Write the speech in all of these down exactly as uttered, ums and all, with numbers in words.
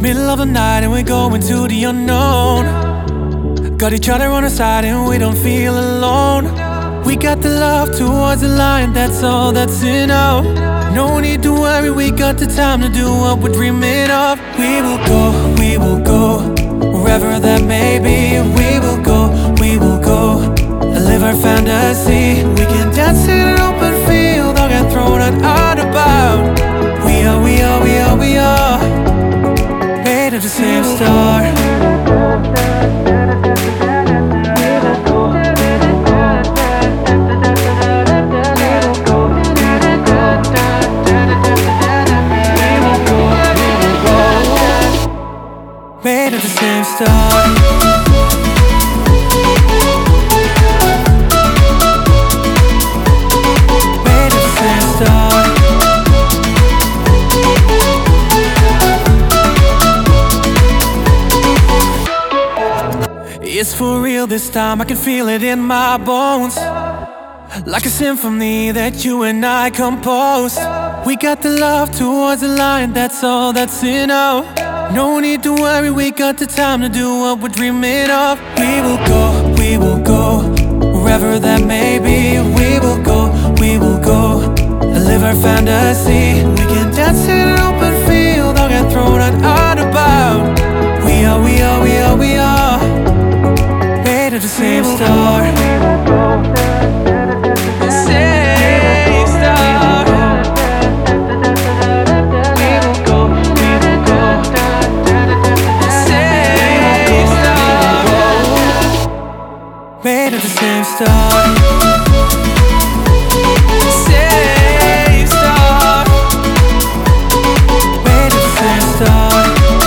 Middle of the night and we're going to the unknown. Got each other on our side and we don't feel alone. We got the love towards the line, that's all that's enough. No need to worry, we got the time to do what we're dreaming of. We will go, we will go, wherever that may be. We will go, we will go, and live our fantasy. We can dance in an open field, I'll get thrown out about. We are, we are, we are, we are made of the same star. Made of the same star. Made of the same star. It's for real this time, I can feel it in my bones. Like a symphony that you and I composed. We got the love towards the line, that's all that's enough. No need to worry, we got the time to do what we're dreaming of. We will go, we will go, wherever that may be. We will go, we will go, and live our fantasy. We can dance in an open field, I'll get thrown out about. We are, we are, we are, we are made of the same star. Same star. We will go, we will go. Same star. Made of the same star. Same star. Made of the same star.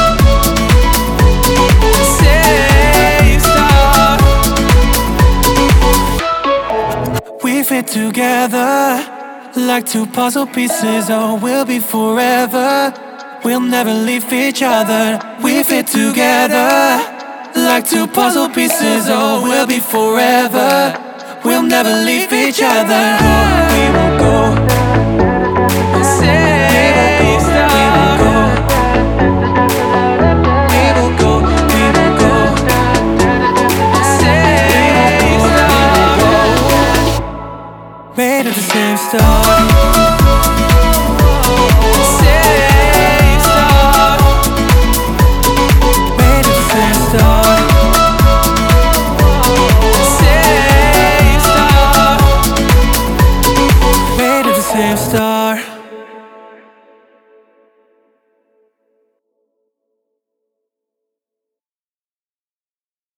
We fit together like two puzzle pieces. Oh, we'll be forever. We'll never leave each other. We fit together like two puzzle pieces. Oh, we'll be forever. We'll never leave each other. Oh, we will go. Same star. We will go. We will go. Same star. Made of the same star. Same star. Made of the same star. Same star. Made of the same star.